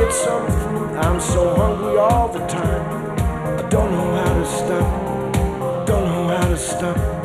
want some fruit. I'm so hungry all the time. I don't know how to stop. Don't know how to stop.